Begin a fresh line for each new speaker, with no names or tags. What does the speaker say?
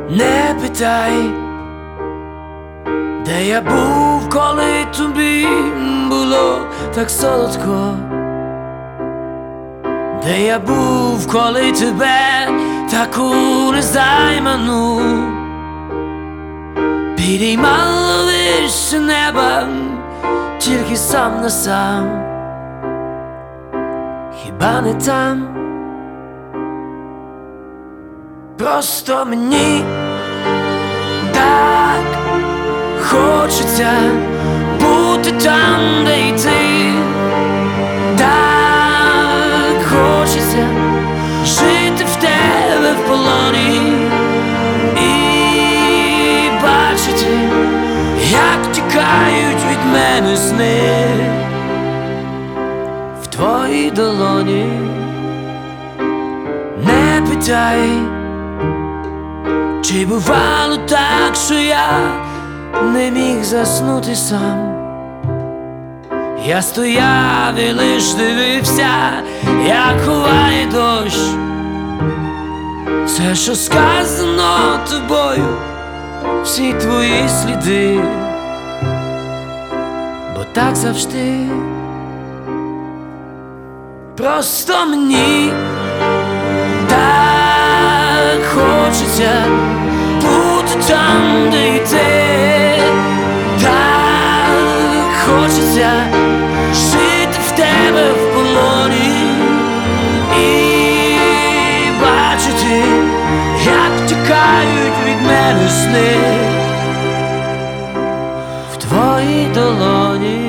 Не питай, де я був, коли тобі було так солодко, де я був, коли тебе таку незайману підіймало вище неба, тільки сам на сам. Хіба не там? Просто мені так хочеться бути там, де й ти. Так хочеться жити в тебе в полоні і бачити, як тікають від мене сни в твоїй долоні. Не питай, чи бувало так, що я не міг заснути сам. Я стояв і лиш дивився, як ховає дощ все, що сказано тобою, всі твої сліди, бо так завжди. Просто мені так хочеться бути там, де й ти. Так хочеться жити в тебе в полоні і бачити, як тікають від мене сни в твоїй долоні.